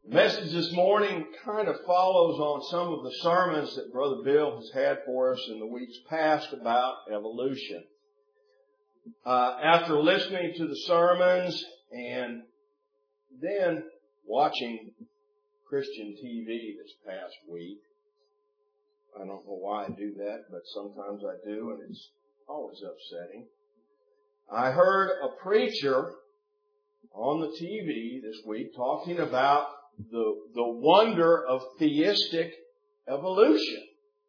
The message this morning kind of follows on some of the sermons that Brother Bill has had for us in the weeks past about evolution. After listening to the sermons and then watching Christian TV this past week, I don't know why I do that, but sometimes I do, and it's always upsetting. I heard a preacher on the TV this week talking about the wonder of theistic evolution.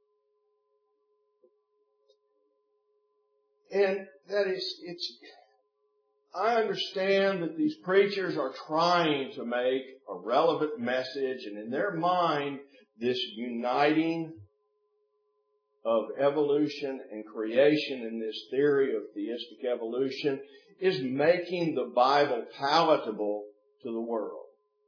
And that is, I understand that these preachers are trying to make a relevant message, and in their mind, this uniting of evolution and creation in this theory of theistic evolution is making the Bible palatable to the world.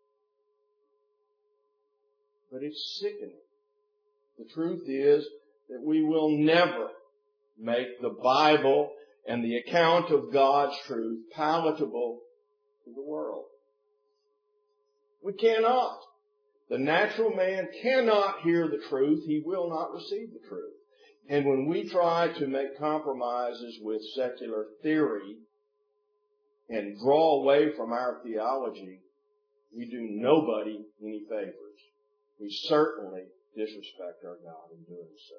But it's sickening. The truth is that we will never make the Bible and the account of God's truth palatable to the world. We cannot. The natural man cannot hear the truth. He will not receive the truth. And when we try to make compromises with secular theory and draw away from our theology, we do nobody any favors. We certainly disrespect our God in doing so.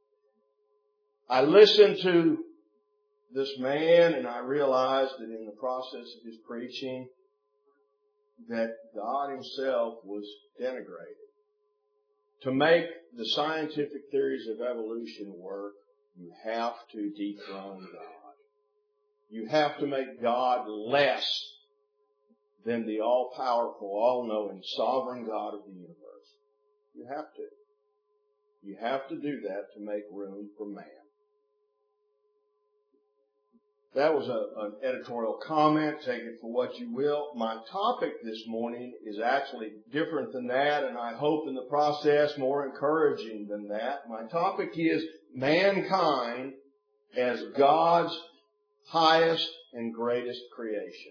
I listened to this man and I realized that in the process of his preaching that God himself was denigrated. To make the scientific theories of evolution work, you have to dethrone God. You have to make God less than the all-powerful, all-knowing, sovereign God of the universe. You have to. You have to do that to make room for man. That was an editorial comment. Take it for what you will. My topic this morning is actually different than that, and I hope in the process more encouraging than that. My topic is mankind as God's highest and greatest creation.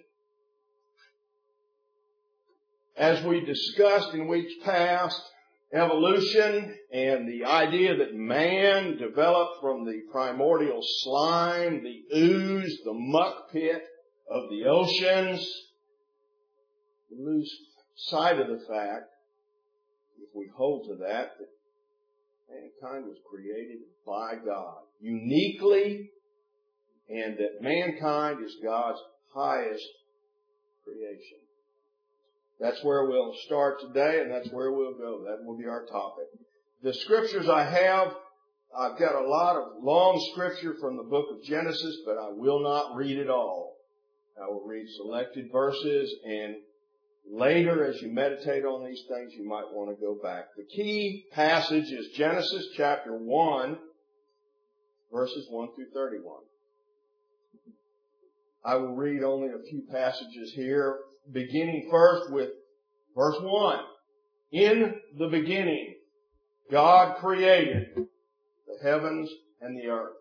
As we discussed in weeks past, evolution and the idea that man developed from the primordial slime, the ooze, the muck pit of the oceans, we lose sight of the fact, if we hold to that mankind was created by God uniquely, and that mankind is God's highest creation. That's where we'll start today, and that's where we'll go. That will be our topic. The scriptures I have, I've got a lot of long scripture from the book of Genesis, but I will not read it all. I will read selected verses, and later as you meditate on these things, you might want to go back. The key passage is Genesis chapter 1, verses 1 through 31. I will read only a few passages here, beginning first with verse 1. In the beginning, God created the heavens and the earth.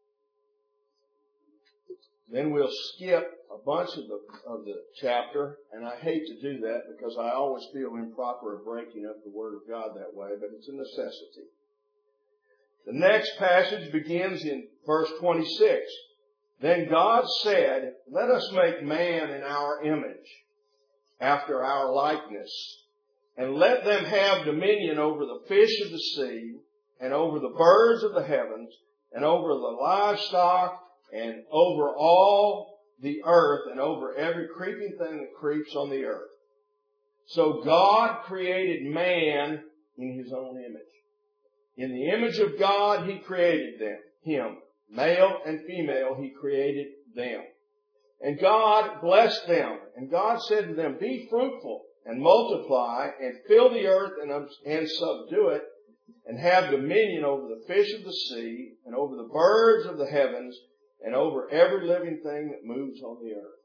Then we'll skip a bunch of the chapter, and I hate to do that because I always feel improper of breaking up the Word of God that way, but it's a necessity. The next passage begins in verse 26. Then God said, "Let us make man in our image, after our likeness, and let them have dominion over the fish of the sea, and over the birds of the heavens, and over the livestock, and over all the earth, and over every creeping thing that creeps on the earth." So God created man in His own image. In the image of God He created him. Male and female He created them. And God blessed them. And God said to them, "Be fruitful and multiply and fill the earth and subdue it, and have dominion over the fish of the sea and over the birds of the heavens and over every living thing that moves on the earth."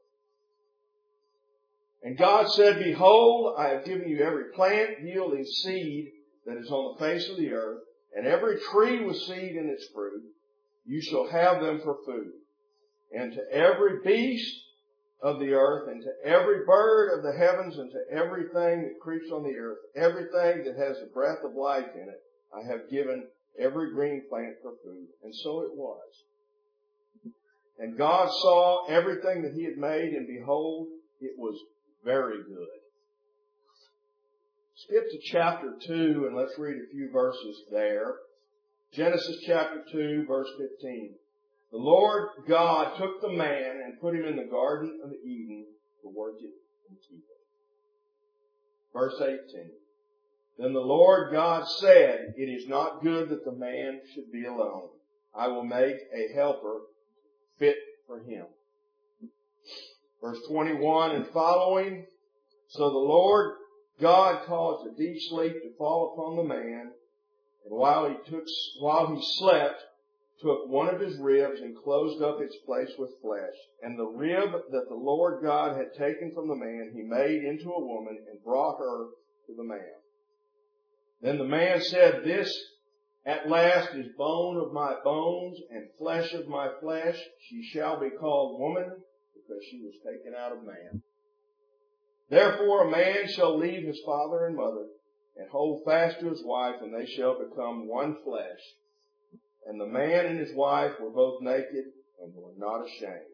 And God said, "Behold, I have given you every plant yielding seed that is on the face of the earth, and every tree with seed in its fruit. You shall have them for food. And to every beast of the earth, and to every bird of the heavens, and to everything that creeps on the earth, everything that has the breath of life in it, I have given every green plant for food. And so it was. And God saw everything that He had made, and behold, it was very good. Skip to chapter 2 and let's read a few verses there. Genesis chapter 2, verse 15. The Lord God took the man and put him in the Garden of Eden to work it and keep it. Verse 18. Then the Lord God said, it is not good that the man should be alone. I will make a helper fit for him. Verse 21 and following. So the Lord God caused a deep sleep to fall upon the man, and while he slept, took one of his ribs and closed up its place with flesh. And the rib that the Lord God had taken from the man, He made into a woman and brought her to the man. Then the man said, this at last is bone of my bones and flesh of my flesh. She shall be called woman, because she was taken out of man. Therefore a man shall leave his father and mother and hold fast to his wife, and they shall become one flesh. And the man and his wife were both naked and were not ashamed.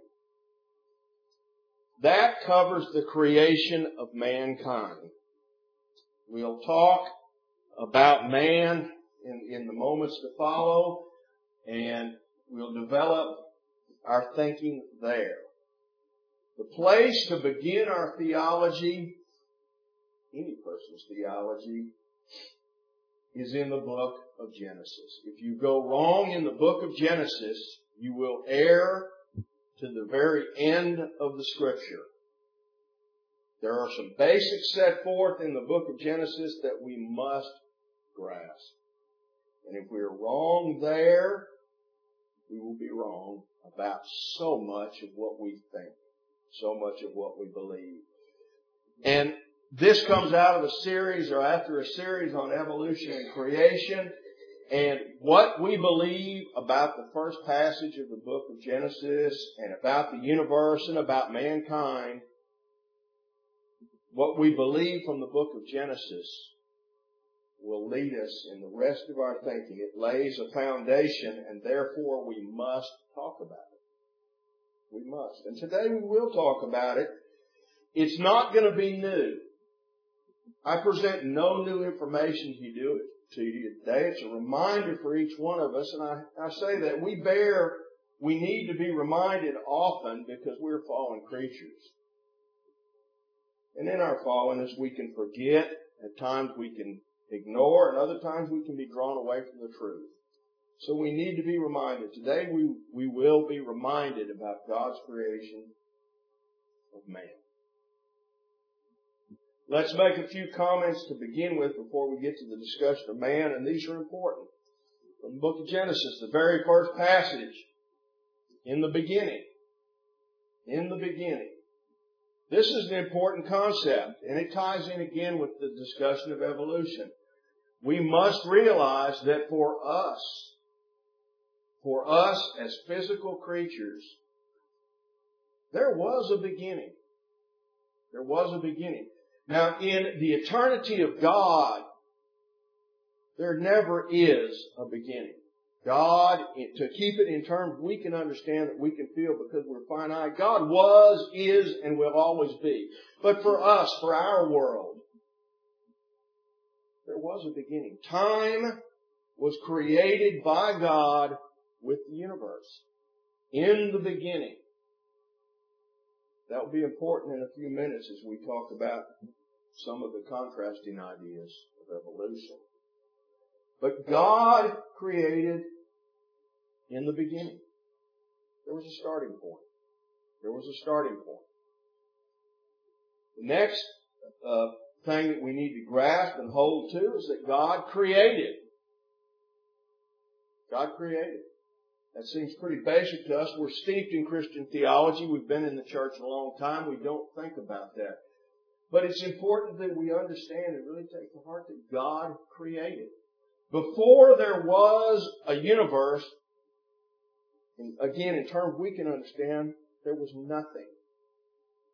That covers the creation of mankind. We'll talk about man in the moments to follow, and we'll develop our thinking there. The place to begin our theology, any person's theology, is in the book of Genesis. If you go wrong in the book of Genesis, you will err to the very end of the Scripture. There are some basics set forth in the book of Genesis that we must grasp. And if we're wrong there, we will be wrong about so much of what we think, so much of what we believe. And this comes out of a series, or after a series, on evolution and creation. And what we believe about the first passage of the book of Genesis, and about the universe and about mankind, what we believe from the book of Genesis will lead us in the rest of our thinking. It lays a foundation, and therefore we must talk about it. We must. And today we will talk about it. It's not going to be new. I present no new information to you today. It's a reminder for each one of us, and I say that we need to be reminded often, because we're fallen creatures. And in our fallenness we can forget, at times we can ignore, and other times we can be drawn away from the truth. So we need to be reminded. Today we will be reminded about God's creation of man. Let's make a few comments to begin with before we get to the discussion of man, and these are important. From the book of Genesis, the very first passage, in the beginning. In the beginning. This is an important concept, and it ties in again with the discussion of evolution. We must realize that for us as physical creatures, there was a beginning. There was a beginning. Now, in the eternity of God, there never is a beginning. God, to keep it in terms we can understand, that we can feel because we're finite, God was, is, and will always be. But for us, for our world, there was a beginning. Time was created by God with the universe. In the beginning. That will be important in a few minutes as we talk about some of the contrasting ideas of evolution. But God created in the beginning. There was a starting point. There was a starting point. The next thing that we need to grasp and hold to is that God created. God created. That seems pretty basic to us. We're steeped in Christian theology. We've been in the church a long time. We don't think about that. But it's important that we understand and really take to heart that God created. Before there was a universe, and again, in terms we can understand, there was nothing.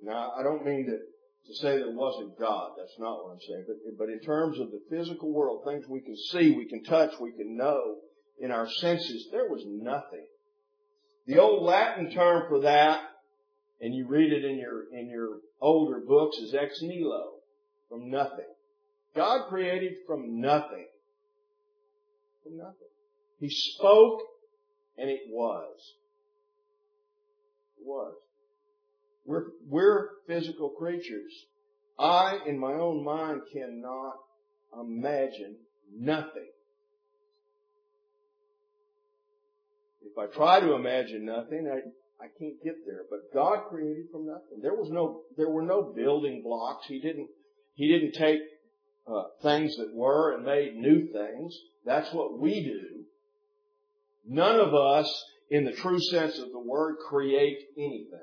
Now, I don't mean to say there wasn't God. That's not what I'm saying. But in terms of the physical world, things we can see, we can touch, we can know in our senses, there was nothing. The old Latin term for that, and you read it in your older books, is ex nihilo, from nothing. God created from nothing. From nothing. He spoke, and it was. It was. We're physical creatures. I, in my own mind, cannot imagine nothing. If I try to imagine nothing, I can't get there. But God created from nothing. There were no building blocks. He didn't take things that were and made new things. That's what we do. None of us, in the true sense of the word, create anything.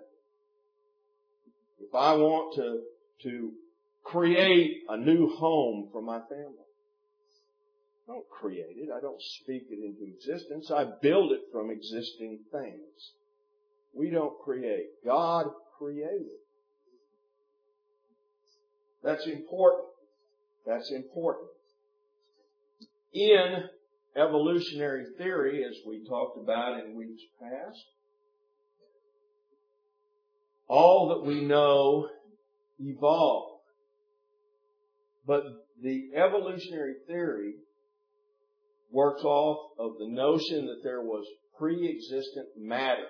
If I want to create a new home for my family, I don't create it. I don't speak it into existence. I build it from existing things. We don't create. God created. That's important. That's important. In evolutionary theory, as we talked about in weeks past, all that we know evolved. But the evolutionary theory works off of the notion that there was pre-existent matter.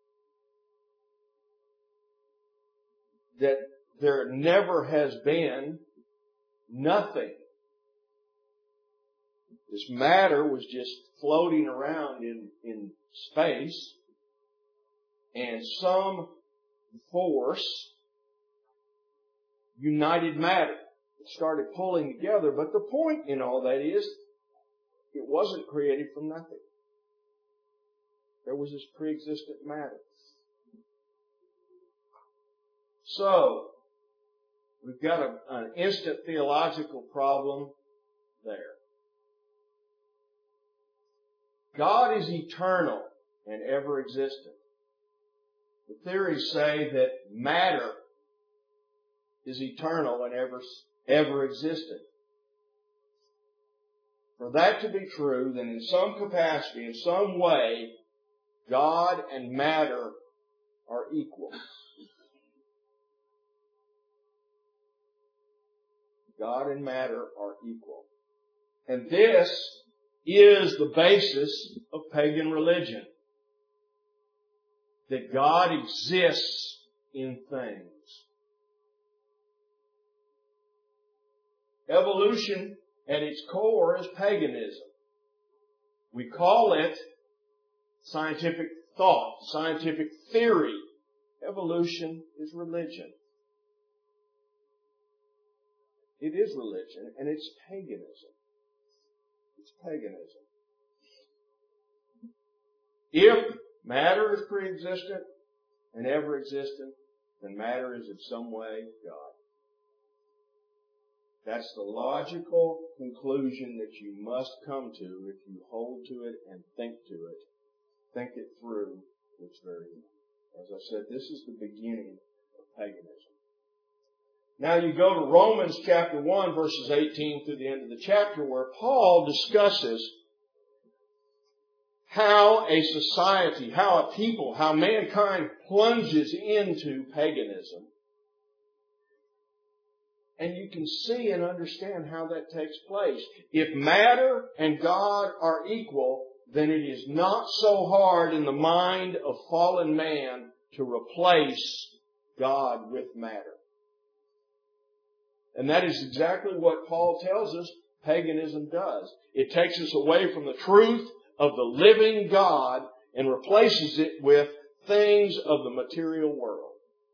That there never has been nothing. This matter was just floating around in space, and some force united matter. It started pulling together, but the point in all that is it wasn't created from nothing. There was this pre-existent matter. So, we've got an instant theological problem there. God is eternal and ever existent. The theories say that matter is eternal and ever existent. For that to be true, then in some capacity, in some way, God and matter are equal. God and matter are equal. And this is the basis of pagan religion. That God exists in things. Evolution at its core is paganism. We call it scientific thought, scientific theory. Evolution is religion. It is religion, and it's paganism. It's paganism. If matter is pre-existent and ever existent, then matter is in some way God. That's the logical conclusion that you must come to if you hold to it and think to it. Think it through to its very end. As I said, this is the beginning of paganism. Now you go to Romans chapter 1, verses 18 through the end of the chapter, where Paul discusses how a society, how a people, how mankind plunges into paganism. And you can see and understand how that takes place. If matter and God are equal, then it is not so hard in the mind of fallen man to replace God with matter. And that is exactly what Paul tells us paganism does. It takes us away from the truth of the living God and replaces it with things of the material world.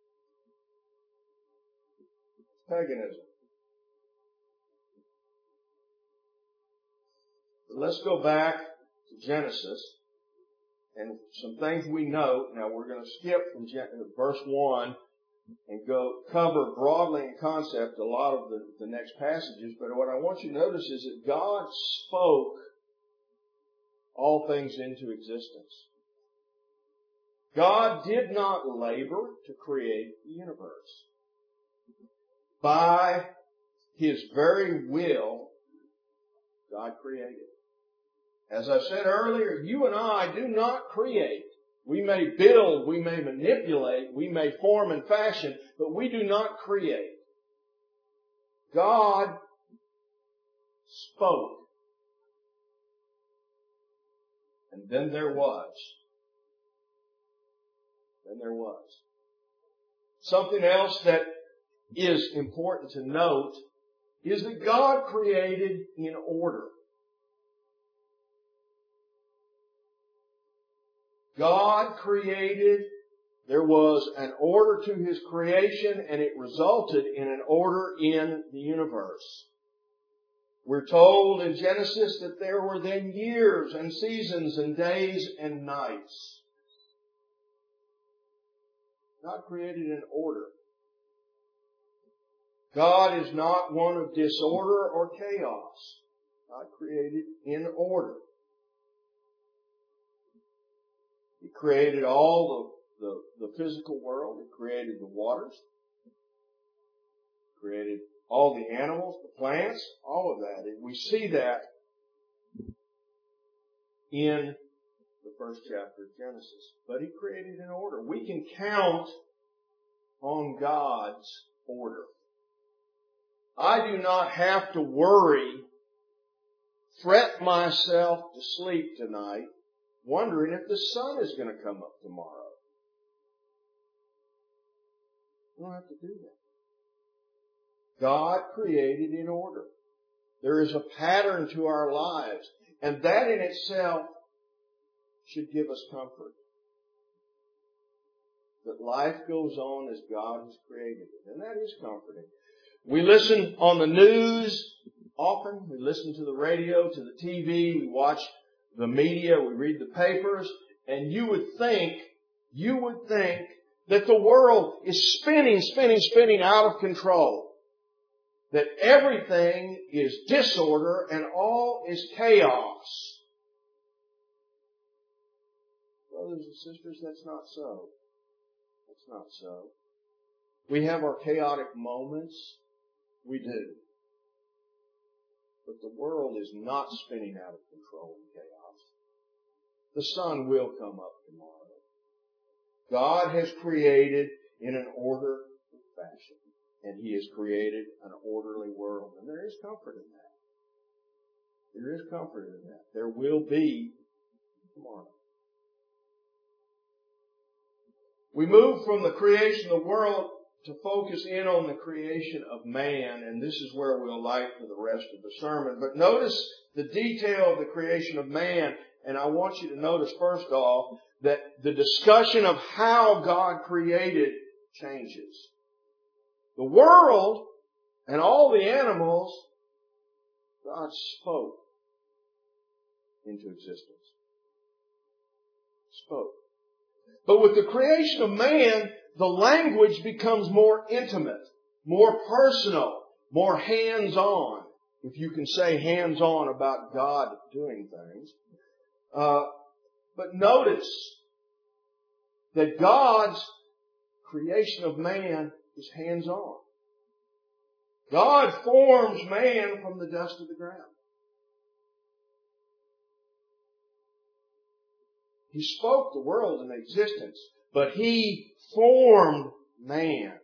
Paganism. But let's go back to Genesis and some things we know. Now we're going to skip from verse 1 and go cover broadly in concept a lot of the next passages. But what I want you to notice is that God spoke all things into existence. God did not labor to create the universe. By His very will, God created. As I said earlier, you and I do not create. We may build, we may manipulate, we may form and fashion, but we do not create. God spoke. And then there was. Then there was. Something else that is important to note is that God created in order. God created, there was an order to His creation, and it resulted in an order in the universe. We're told in Genesis that there were then years and seasons and days and nights. God created an order. God is not one of disorder or chaos. God created in order. He created all the physical world. He created the waters. He created all the animals, the plants, all of that. And we see that in the first chapter of Genesis. But He created an order. We can count on God's order. I do not have to worry, fret myself to sleep tonight, wondering if the sun is going to come up tomorrow. You don't have to do that. God created in order. There is a pattern to our lives, and that in itself should give us comfort. That life goes on as God has created it, and that is comforting. We listen on the news often. We listen to the radio, to the TV. We watch the media. We read the papers. And you would think that the world is spinning out of control. That everything is disorder and all is chaos. Brothers and sisters, that's not so. That's not so. We have our chaotic moments. We do. But the world is not spinning out of control in chaos. The sun will come up tomorrow. God has created in an order and fashion. And He has created an orderly world. And there is comfort in that. There is comfort in that. There will be tomorrow. We move from the creation of the world to focus in on the creation of man, and this is where we'll light for the rest of the sermon. But notice the detail of the creation of man, and I want you to notice first off that the discussion of how God created changes. The world and all the animals, God spoke into existence. Spoke. But with the creation of man, the language becomes more intimate, more personal, more hands-on. If you can say hands-on about God doing things. But notice that God's creation of man is hands-on. God forms man from the dust of the ground. He spoke the world into existence, but He formed man.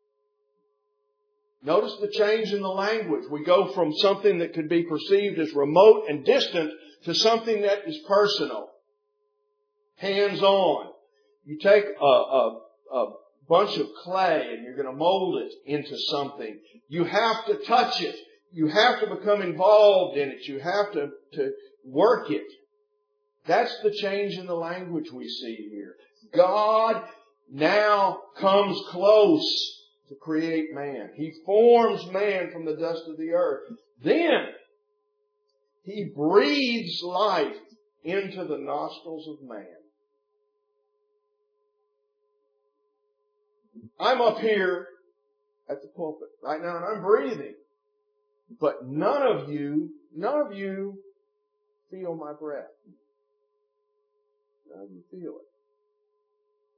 Notice the change in the language. We go from something that could be perceived as remote and distant to something that is personal. Hands-on. You take a bunch of clay and you're going to mold it into something. You have to touch it. You have to become involved in it. You have to work it. That's the change in the language we see here. God now comes close to create man. He forms man from the dust of the earth. Then He breathes life into the nostrils of man. I'm up here at the pulpit right now and I'm breathing. But none of you feel my breath. None of you feel it.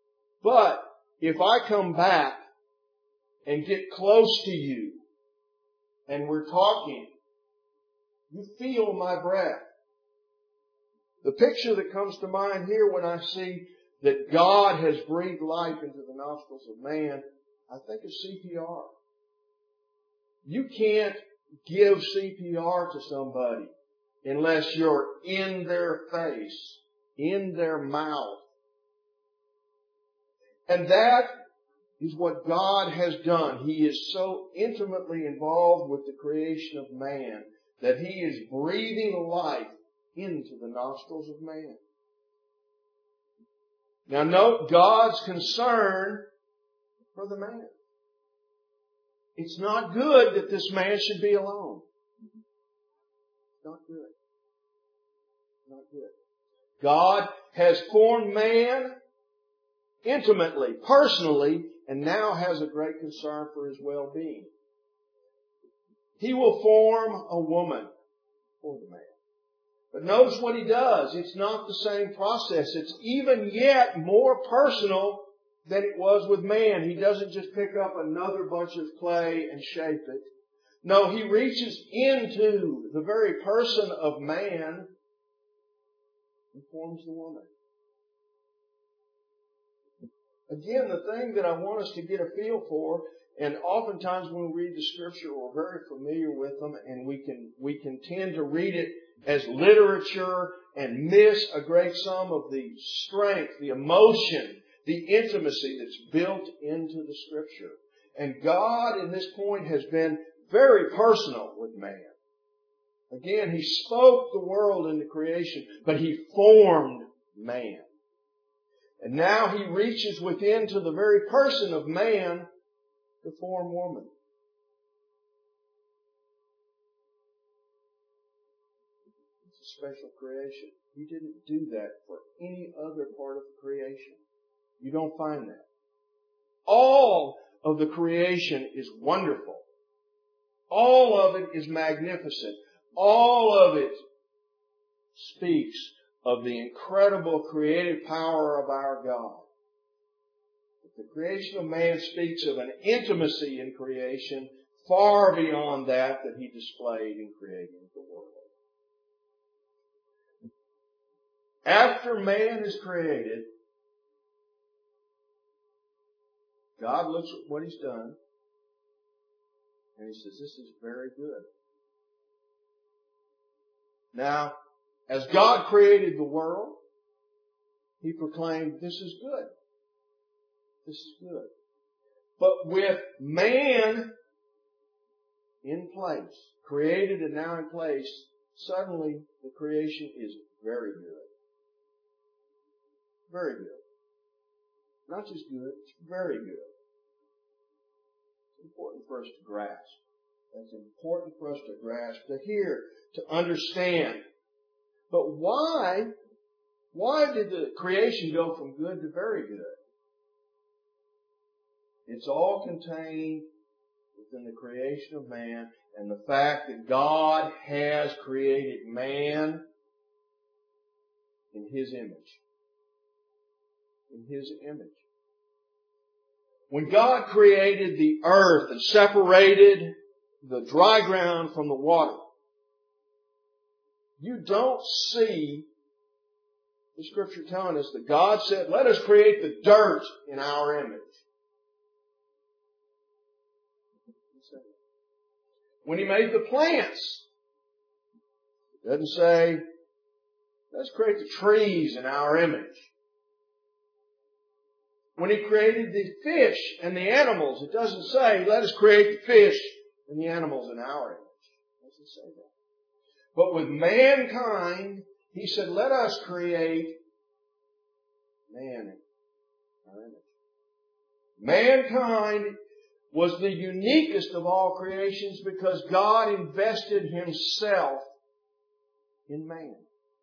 But if I come back and get close to you and we're talking, you feel my breath. The picture that comes to mind here when I see that God has breathed life into the nostrils of man, I think of CPR. You can't give CPR to somebody unless you're in their face, in their mouth. And that is what God has done. He is so intimately involved with the creation of man that He is breathing life into the nostrils of man. Now note God's concern for the man. It's not good that this man should be alone. It's not good. Not good. God has formed man intimately, personally, and now has a great concern for his well-being. He will form a woman for the man. But notice what He does. It's not the same process. It's even yet more personal than it was with man. He doesn't just pick up another bunch of clay and shape it. No, He reaches into the very person of man and forms the woman. Again, the thing that I want us to get a feel for, and oftentimes when we read the Scripture, we're very familiar with them, and we can tend to read it as literature and miss a great sum of the strength, the emotion, the intimacy that's built into the Scripture. And God, in this point, has been very personal with man. Again, He spoke the world into creation, but He formed man. And now He reaches within to the very person of man to form woman. It's a special creation. He didn't do that for any other part of the creation. You don't find that. All of the creation is wonderful. All of it is magnificent. All of it speaks of the incredible creative power of our God. The creation of man speaks of an intimacy in creation far beyond that He displayed in creating the world. After man is created, God looks at what He's done and He says, this is very good. Now, as God created the world, He proclaimed, this is good. This is good. But with man in place, created and now in place, suddenly the creation is very good. Very good. Not just good, it's very good. It's important for us to grasp. That's important for us to grasp, to hear, to understand. But why did the creation go from good to very good? It's all contained within the creation of man and the fact that God has created man in His image. In His image. When God created the earth and separated the dry ground from the water, you don't see the Scripture telling us that God said, let us create the dirt in our image. When He made the plants, it doesn't say, let's create the trees in our image. When He created the fish and the animals, it doesn't say, let us create the fish and the animals in our image. It doesn't say that. But with mankind, He said, let us create man in our image. Mankind was the uniquest of all creations because God invested Himself in man.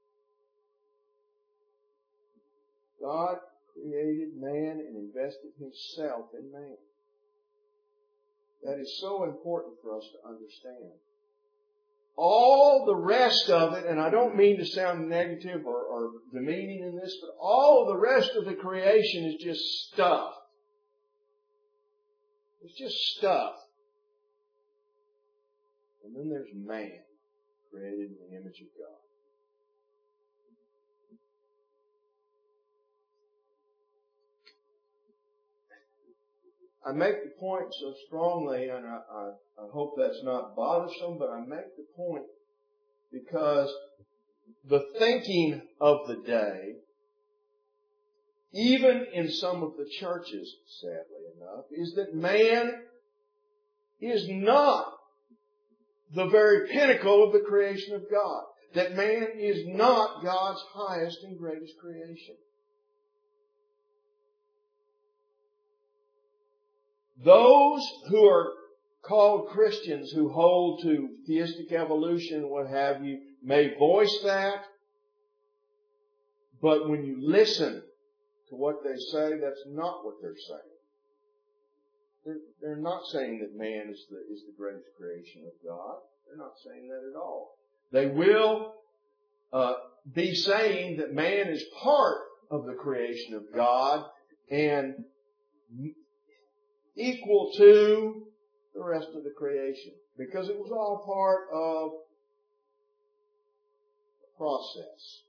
God created man and invested Himself in man. That is so important for us to understand. all the rest of it, and I don't mean to sound negative or demeaning in this, but all the rest of the creation is just stuff. It's just stuff. And then there's man, created in the image of God. I make the point so strongly, and I hope that's not bothersome, but I make the point because the thinking of the day, even in some of the churches, sadly enough, is that man is not the very pinnacle of the creation of God. That man is not God's highest and greatest creation. Those who are called Christians, who hold to theistic evolution, what have you, may voice that, but when you listen to what they say, that's not what they're saying. They're not saying that man is the greatest creation of God. They're not saying that at all. They will be saying that man is part of the creation of God and equal to the rest of the creation, because it was all part of the process.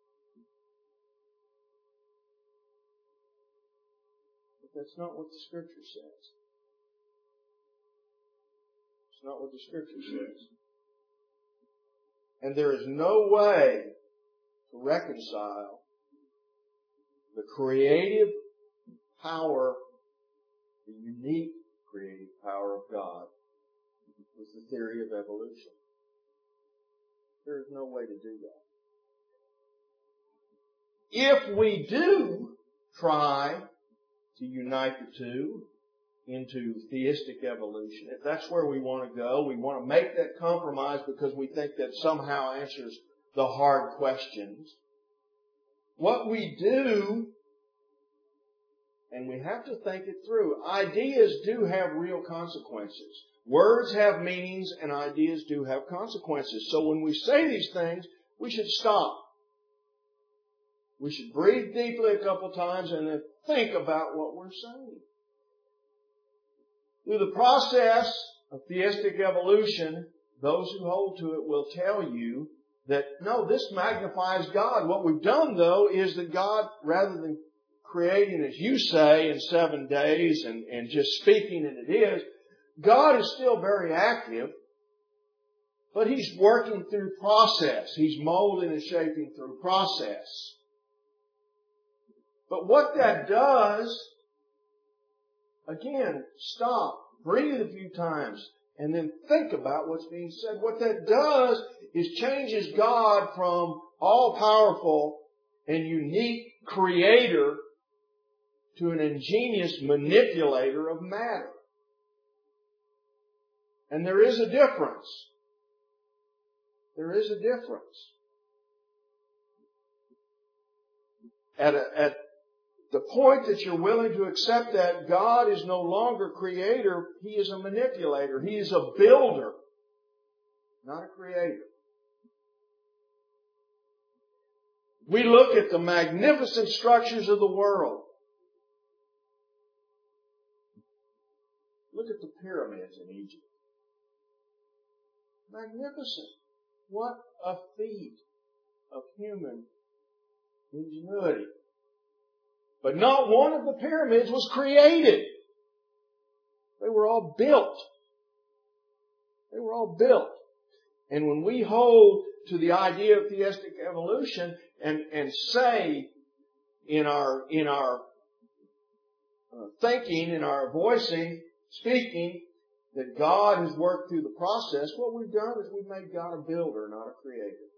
But that's not what the Scripture says. It's not what the Scripture says. And there is no way to reconcile the creative power, the unique creative power of God, with the theory of evolution. There is no way to do that. If we do try to unite the two into theistic evolution, if that's where we want to go, we want to make that compromise because we think that somehow answers the hard questions. What we do, and we have to think it through, ideas do have real consequences. Words have meanings and ideas do have consequences. So when we say these things, we should stop. We should breathe deeply a couple times and then think about what we're saying. Through the process of theistic evolution, those who hold to it will tell you that, no, this magnifies God. What we've done, though, is that God, rather than creating, as you say, in 7 days and just speaking, and it is, God is still very active, but He's working through process. He's molding and shaping through process. But what that does, again, stop, breathe a few times, and then think about what's being said. What that does is changes God from all-powerful and unique creator to an ingenious manipulator of matter. And there is a difference. There is a difference. At the point that you're willing to accept that God is no longer creator, He is a manipulator. He is a builder, not a creator. We look at the magnificent structures of the world. Look at the pyramids in Egypt. Magnificent. What a feat of human ingenuity. But not one of the pyramids was created. They were all built. They were all built. And when we hold to the idea of theistic evolution and say in our thinking, in our voicing, speaking, that God has worked through the process, what we've done is we've made God a builder, not a creator.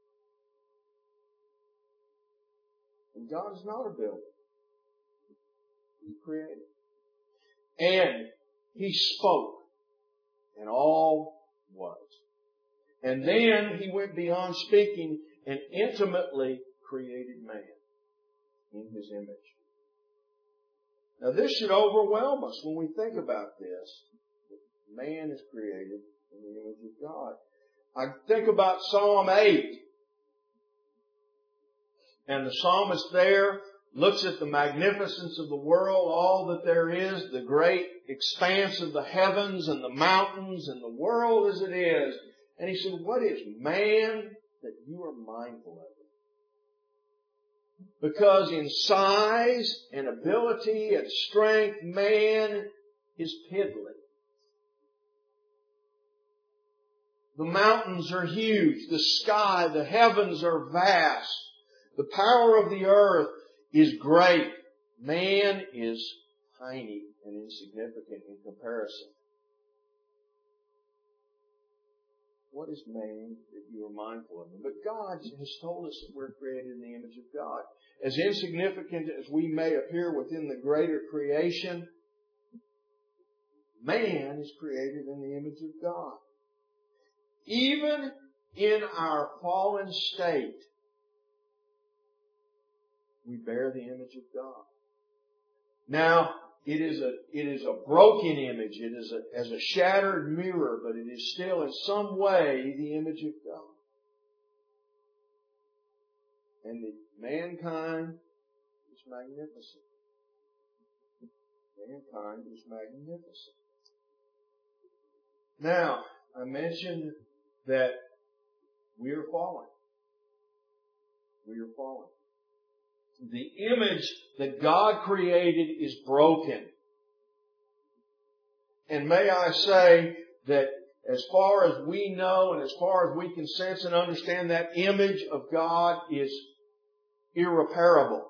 And God is not a builder. He created. And He spoke, and all was. And then He went beyond speaking and intimately created man in His image. Now this should overwhelm us when we think about this. Man is created in the image of God. I think about Psalm 8. And the psalmist there looks at the magnificence of the world, all that there is, the great expanse of the heavens and the mountains and the world as it is. And he said, what is man that you are mindful of it? Because in size and ability and strength, man is piddly. The mountains are huge. The sky, the heavens are vast. The power of the earth is great. Man is tiny and insignificant in comparison. What is man that you are mindful of him? But God has told us that we're created in the image of God. As insignificant as we may appear within the greater creation, man is created in the image of God. Even in our fallen state, we bear the image of God. Now, it is a broken image. It is as a shattered mirror, but it is still in some way the image of God. And mankind is magnificent. Mankind is magnificent. Now, I mentioned that we are fallen. We are fallen. The image that God created is broken. And may I say that as far as we know and as far as we can sense and understand, that image of God is irreparable.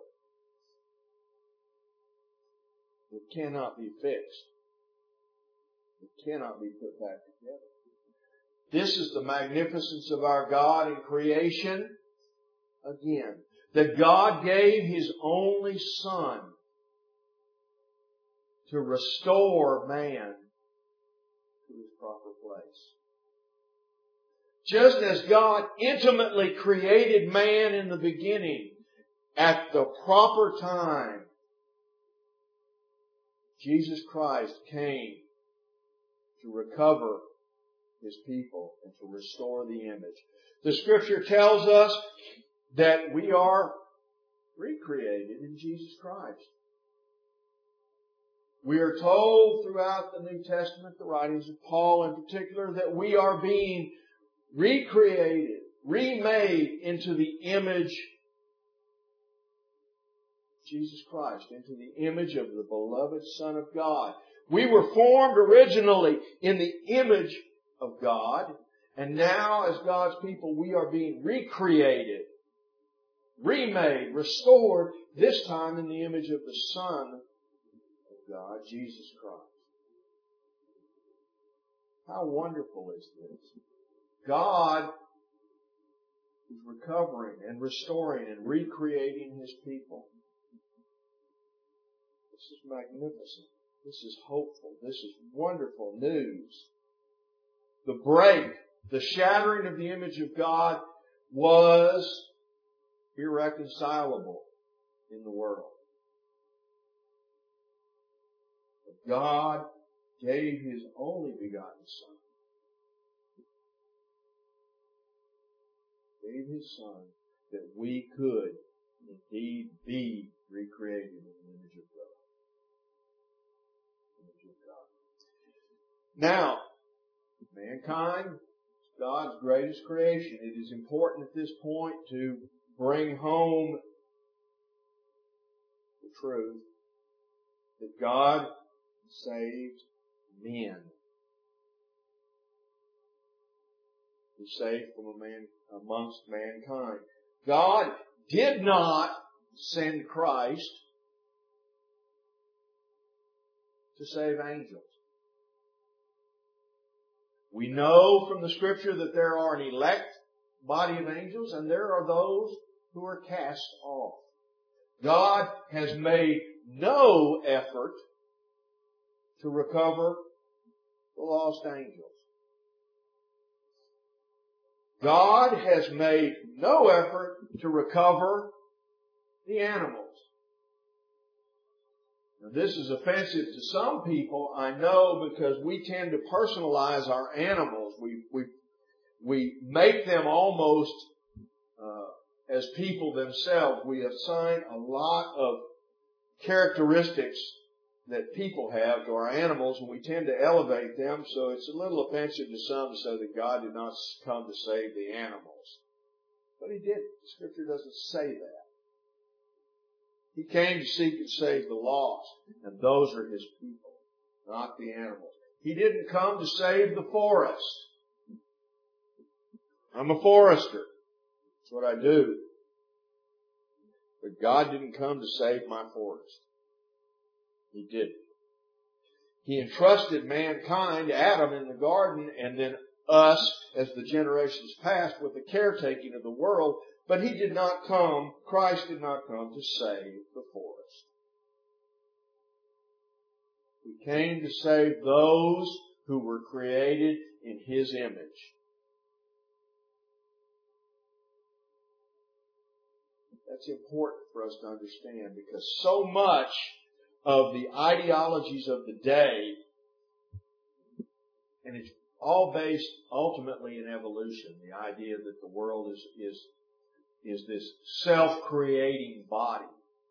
It cannot be fixed. It cannot be put back together. This is the magnificence of our God in creation. Again, that God gave His only Son to restore man to his proper place. Just as God intimately created man in the beginning, at the proper time, Jesus Christ came to recover His people and to restore the image. The Scripture tells us that we are recreated in Jesus Christ. We are told throughout the New Testament, the writings of Paul in particular, that we are being recreated, remade into the image of Jesus Christ, into the image of the beloved Son of God. We were formed originally in the image of God, and now as God's people we are being recreated, remade, restored, this time in the image of the Son of God, Jesus Christ. How wonderful is this? God is recovering and restoring and recreating His people. This is magnificent. This is hopeful. This is wonderful news. The break, the shattering of the image of God was irreconcilable in the world. But God gave His only begotten Son. Gave His Son that we could indeed be recreated in the image of God. Now, mankind is God's greatest creation. It is important at this point to bring home the truth that God saved men. He saved from amongst mankind. God did not send Christ to save angels. We know from the Scripture that there are an elect body of angels and there are those who are cast off. God has made no effort to recover the lost angels. God has made no effort to recover the animals. Now, this is offensive to some people, I know, because we tend to personalize our animals. we make them almost as people themselves. We assign a lot of characteristics that people have to our animals, and we tend to elevate them, so it's a little offensive to some to say that God did not come to save the animals. But He did. Scripture doesn't say that. He came to seek and save the lost, and those are His people, not the animals. He didn't come to save the forest. I'm a forester. That's what I do. But God didn't come to save my forest. He didn't. He entrusted mankind, Adam in the garden, and then us as the generations passed with the caretaking of the world. But He did not come, Christ did not come to save the forest. He came to save those who were created in His image. That's important for us to understand, because so much of the ideologies of the day, and it's all based ultimately in evolution, the idea that the world is this self-creating body.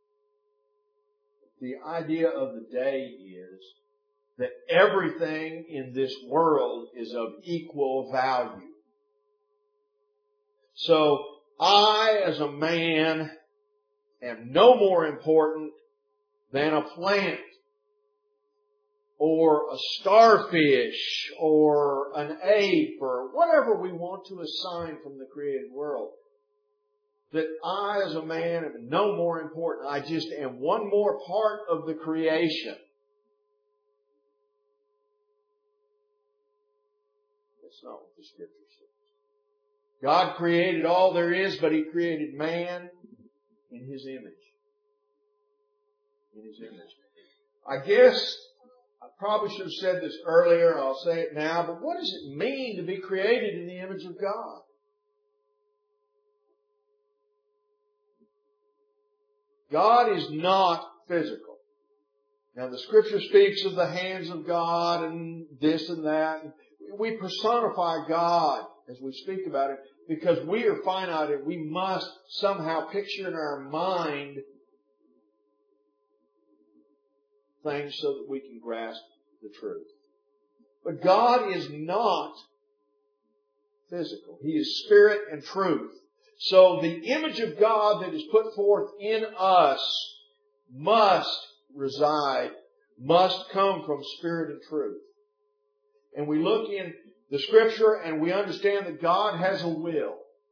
The idea of the day is that everything in this world is of equal value. So I, as a man, am no more important than a plant or a starfish or an ape or whatever we want to assign from the created world. That I, as a man, am no more important. I just am one more part of the creation. That's not what the Scripture says. God created all there is, but He created man in His image. In His image. I guess I probably should have said this earlier. I'll say it now. But what does it mean to be created in the image of God? God is not physical. Now the Scripture speaks of the hands of God and this and that. We personify God as we speak about it because we are finite and we must somehow picture in our mind things so that we can grasp the truth. But God is not physical. He is spirit and truth. So the image of God that is put forth in us must reside, must come from spirit and truth. And we look in the Scripture and we understand that God has a will.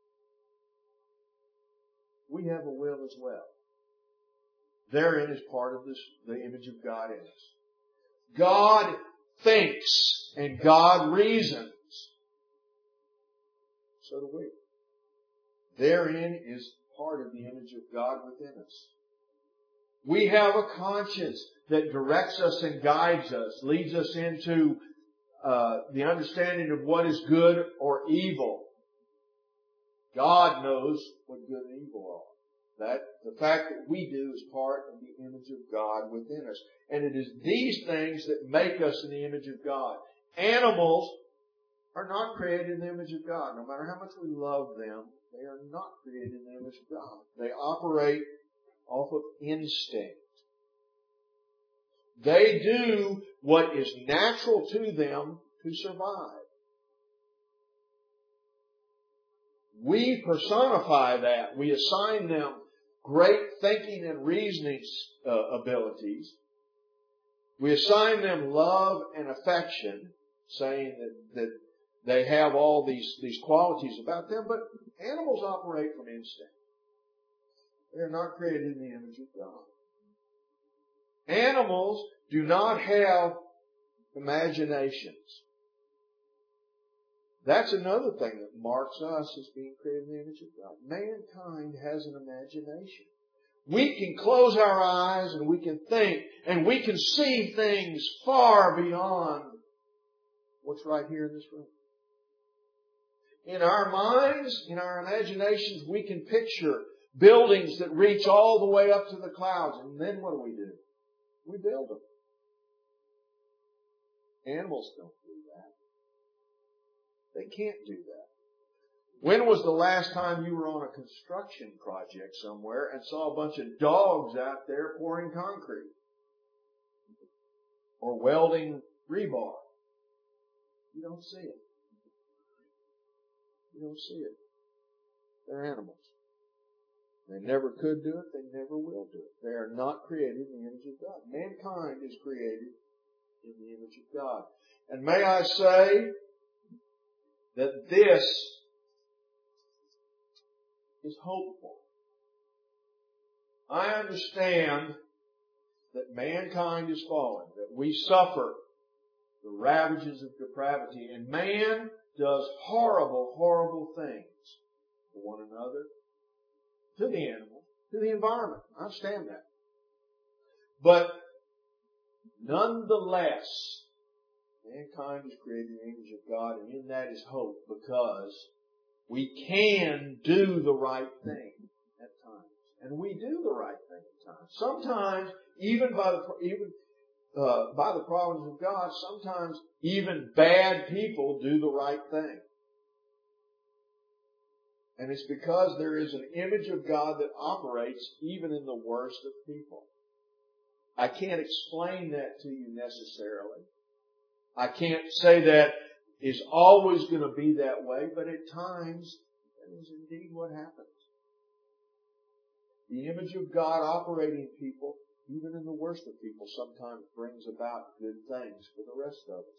We have a will as well. Therein is part of this, the image of God in us. God thinks and God reasons. So do we. Therein is part of the image of God within us. We have a conscience that directs us and guides us, leads us into the understanding of what is good or evil. God knows what good and evil are. That the fact that we do is part of the image of God within us. And it is these things that make us in the image of God. Animals are not created in the image of God. No matter how much we love them, they are not created in the image of God. They operate off of instinct. They do what is natural to them to survive. We personify that. We assign them great thinking and reasoning abilities. We assign them love and affection, saying that they have all these qualities about them, but animals operate from instinct. They're not created in the image of God. Animals do not have imaginations. That's another thing that marks us as being created in the image of God. Mankind has an imagination. We can close our eyes and we can think and we can see things far beyond what's right here in this room. In our minds, in our imaginations, we can picture buildings that reach all the way up to the clouds. And then what do? We build them. Animals don't do that. They can't do that. When was the last time you were on a construction project somewhere and saw a bunch of dogs out there pouring concrete or welding rebar? You don't see it. You don't see it. They're animals. They never could do it. They never will do it. They are not created in the image of God. Mankind is created in the image of God. And may I say that this is hopeful. I understand that mankind is fallen, that we suffer the ravages of depravity, and man does horrible, horrible things to one another, to the animal, to the environment. I understand that. But nonetheless, mankind is created in the image of God, and in that is hope, because we can do the right thing at times. And we do the right thing at times. Sometimes, even by the providence of God, sometimes even bad people do the right thing. And it's because there is an image of God that operates even in the worst of people. I can't explain that to you necessarily. I can't say that is always going to be that way, but at times that is indeed what happens. The image of God operating in people, even in the worst of people, sometimes brings about good things for the rest of us.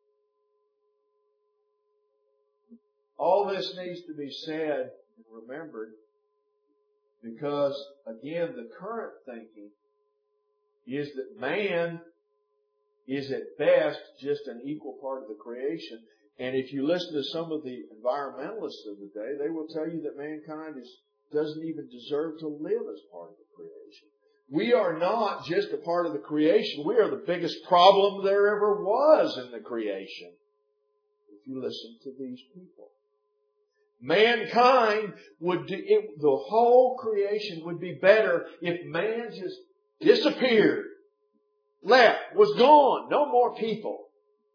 All this needs to be said and remembered because, again, the current thinking is that man is at best just an equal part of the creation. And if you listen to some of the environmentalists of the day, they will tell you that mankind doesn't even deserve to live as part of the creation. We are not just a part of the creation. We are the biggest problem there ever was in the creation, if you listen to these people. Mankind the whole creation would be better if man just disappeared, left, was gone, no more people.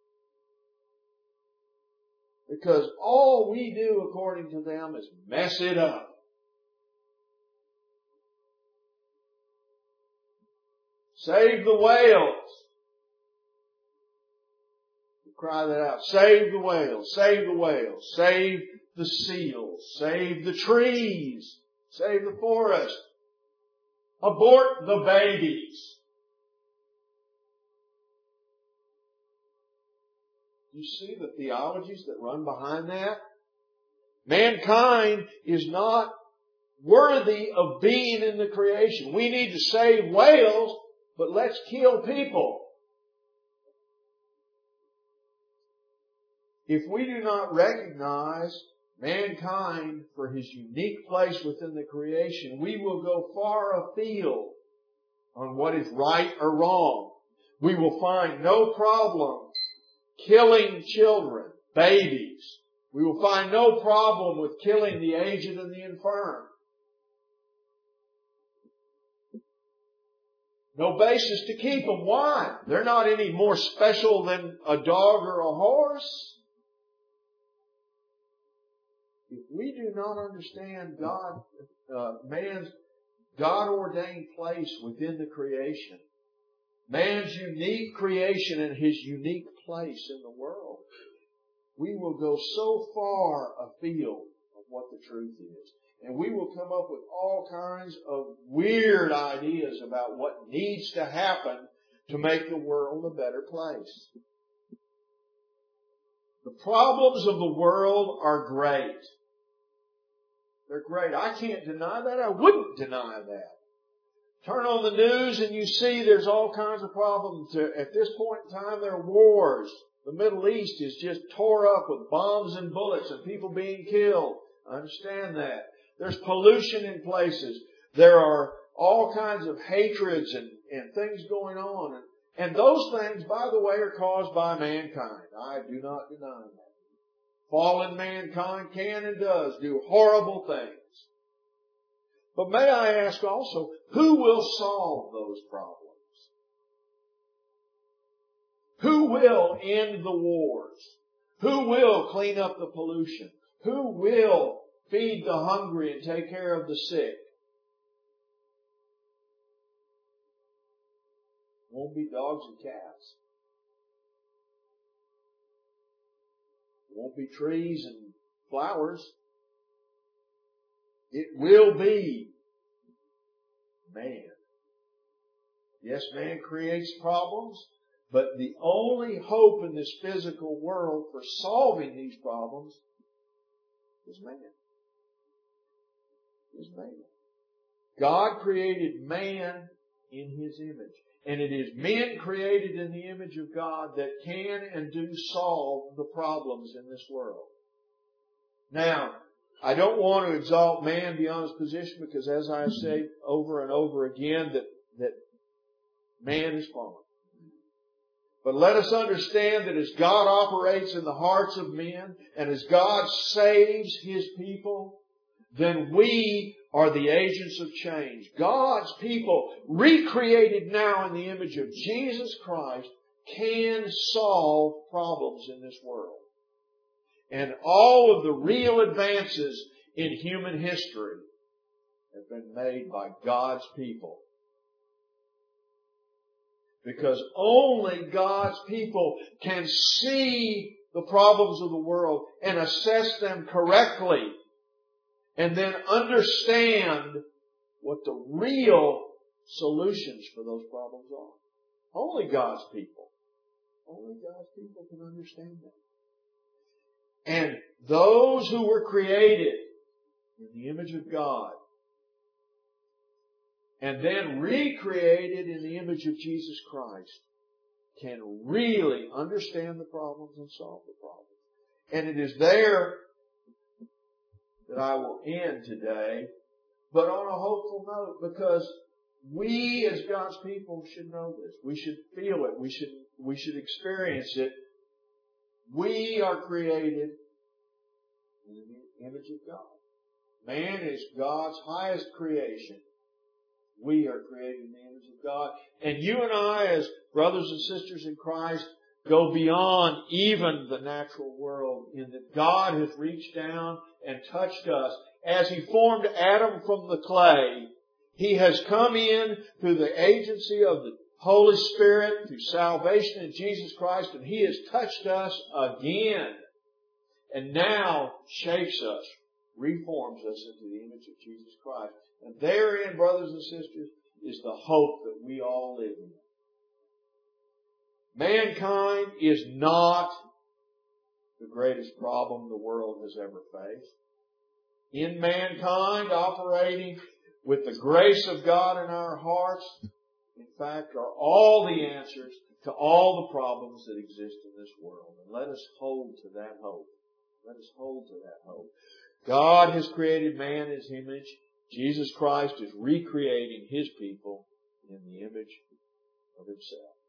Because all we do, according to them, is mess it up. Save the whales. You cry that out. Save the whales. Save the whales. Save the seals. Save the trees. Save the forest. Abort the babies. You see the theologies that run behind that? Mankind is not worthy of being in the creation. We need to save whales, but let's kill people. If we do not recognize mankind for his unique place within the creation, we will go far afield on what is right or wrong. We will find no problem killing children, babies. We will find no problem with killing the aged and the infirm. No basis to keep them. Why? They're not any more special than a dog or a horse. If we do not understand man's God-ordained place within the creation, man's unique creation and his unique place in the world, we will go so far afield of what the truth is. And we will come up with all kinds of weird ideas about what needs to happen to make the world a better place. The problems of the world are great. They're great. I can't deny that. I wouldn't deny that. Turn on the news and you see there's all kinds of problems. At this point in time, there are wars. The Middle East is just tore up with bombs and bullets and people being killed. I understand that. There's pollution in places. There are all kinds of hatreds and things going on. And those things, by the way, are caused by mankind. I do not deny that. Fallen mankind can and does do horrible things. But may I ask also, who will solve those problems? Who will end the wars? Who will clean up the pollution? Who will feed the hungry and take care of the sick? Won't be dogs and cats. Won't be trees and flowers. It will be man. Yes, man creates problems, but the only hope in this physical world for solving these problems is man. Is man. God created man in His image. And it is men created in the image of God that can and do solve the problems in this world. Now, I don't want to exalt man beyond his position because, as I say over and over again, that man is fallen. But let us understand that as God operates in the hearts of men and as God saves His people, then we are the agents of change. God's people, recreated now in the image of Jesus Christ, can solve problems in this world. And all of the real advances in human history have been made by God's people. Because only God's people can see the problems of the world and assess them correctly and then understand what the real solutions for those problems are. Only God's people. Only God's people can understand that. And those who were created in the image of God and then recreated in the image of Jesus Christ can really understand the problems and solve the problems. And it is there that I will end today, but on a hopeful note, because we as God's people should know this. We should feel it. We should experience it. We are created in the image of God. Man is God's highest creation. We are created in the image of God. And you and I, as brothers and sisters in Christ, go beyond even the natural world in that God has reached down and touched us. As He formed Adam from the clay, He has come in through the agency of the Holy Spirit, through salvation in Jesus Christ, and He has touched us again. And now shapes us, reforms us into the image of Jesus Christ. And therein, brothers and sisters, is the hope that we all live in. Mankind is not the greatest problem the world has ever faced. In mankind, operating with the grace of God in our hearts, in fact, are all the answers to all the problems that exist in this world. And let us hold to that hope. Let us hold to that hope. God has created man in His image. Jesus Christ is recreating His people in the image of Himself.